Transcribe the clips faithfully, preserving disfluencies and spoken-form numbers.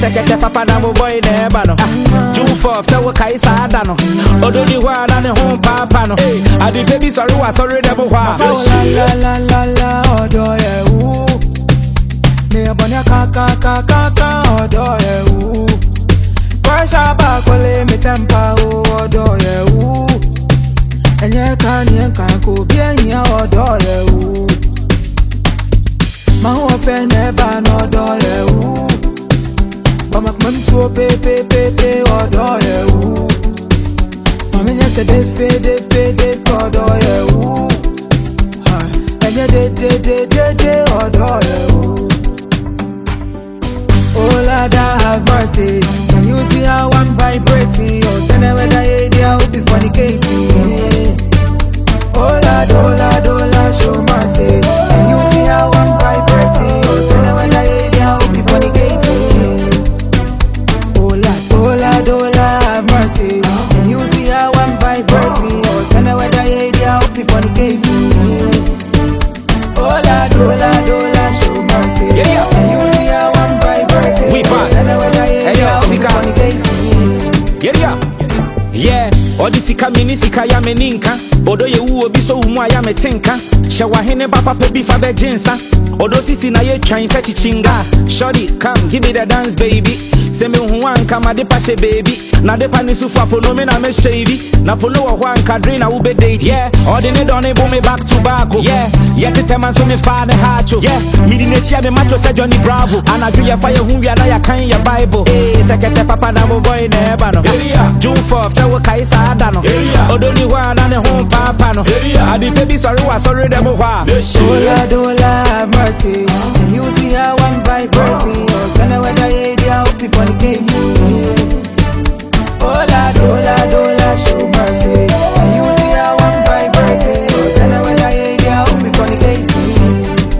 Second papa na mo boy never no. June fourth, so we kai sa dano. Odoni wa na ne home papa no. I the baby sorry wa sorry never wa. La la la la la odo ye wu. Me abonya ka ka ka ka ka odo ye wu. Pressure back wole me tempa odo ye wu. Enye ka nye ka ko bi enya odo ye wu. Ma wo fe never no odo ye wu. Ba mak man so pe pe pe pe odo ye wu. Ma me nya se de fe de fe de odo ye wu. Enye de de de de de odo ye wu. Oh Lord, have mercy. Can you see how I'm vibrating? Oh, send a weather idea, hope be fornicating. Oh Lord, oh Lord, oh Lord, show mercy. Can you see how I'm vibrating? Oh, send a weather idea, hope be fornicating. Oh Lord, oh Lord, oh Lord, have mercy. Can you see how I'm vibrating? Oh, send a weather idea, hope be fornicating. Oh Lord, oh Lord, oh Lord, show mercy. Can you see how I'm vibrating? We back. Hey yo, Sika. Yeah, yeah. Yeah. Odi sika mini sika ya meninka. Odo ye wu obi so wu ya metinka. Shawa hene papa pe bi fa be jinsa. Odo sisi na ye twan se chichinga. Shorty, come give me the dance baby. Se me hu anka ma de pa she baby. Na de pa ni sufu apono me na me shady. Na polo wo anka drain na ube date. Yeah, odi ne don e bo me back to back. Yeah, yet te man so me fa the hacho. Yeah, me di ne chia me macho se Johnny Bravo. Anadru ya fire hu ya na ya kan ya Bible. Eh, sekete papa na mo boy never no. June fourth, se wo kai sa dano. Odoni wa na ne home papa no. I be baby sorry wa sorry dem wa. Oh Lord, oh Lord, have mercy. Can you see how I'm vibrating? Oh, send a weather idea, hope you fornicating. Oh Lord, oh Lord, oh Lord, show mercy. Can you see how I'm vibrating? Oh, send a weather idea, hope you fornicating.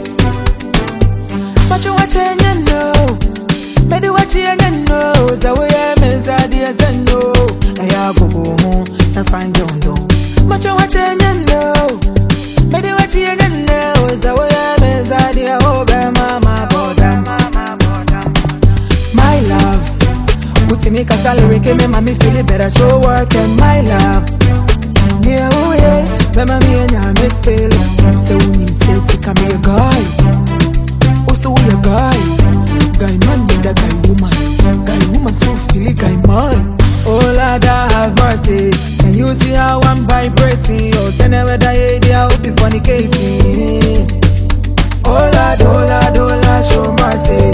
But you watching you know, maybe watching you know. So we am inside the zeno. I go home and find you know. But you watching you know, maybe watching you know. So we am inside the old mama border. My love, would you make a salary? Came in, mommy feel it better. Show work and my love. Yeah, oh yeah, remember me and your next feeling. So when you say sick, I'm a guy. Also, we a guy. Guy man, with a guy woman. Guy woman, so feel it, guy man. Oh Lord, have mercy. Can you see how I'm vibrating? Oh, send a weather idea, hope you fornicating. Oh Lord, oh Lord, oh Lord, show mercy.